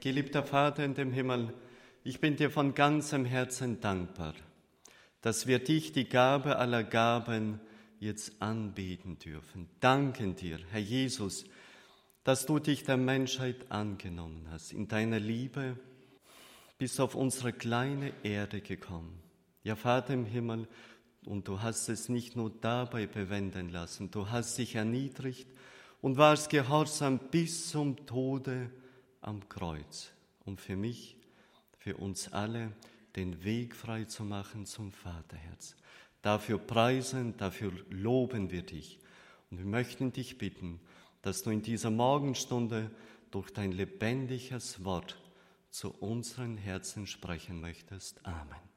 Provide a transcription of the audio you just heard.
Geliebter Vater in dem Himmel, ich bin dir von ganzem Herzen dankbar, dass wir dich, die Gabe aller Gaben, jetzt anbeten dürfen. Danken dir, Herr Jesus, dass du dich der Menschheit angenommen hast. In deiner Liebe bist auf unsere kleine Erde gekommen. Ja, Vater im Himmel, und du hast es nicht nur dabei bewenden lassen, du hast dich erniedrigt und warst gehorsam bis zum Tode am Kreuz, um für mich, für uns alle, den Weg frei zu machen zum Vaterherz. Dafür preisen, dafür loben wir dich. Und wir möchten dich bitten, dass du in dieser Morgenstunde durch dein lebendiges Wort zu unseren Herzen sprechen möchtest. Amen.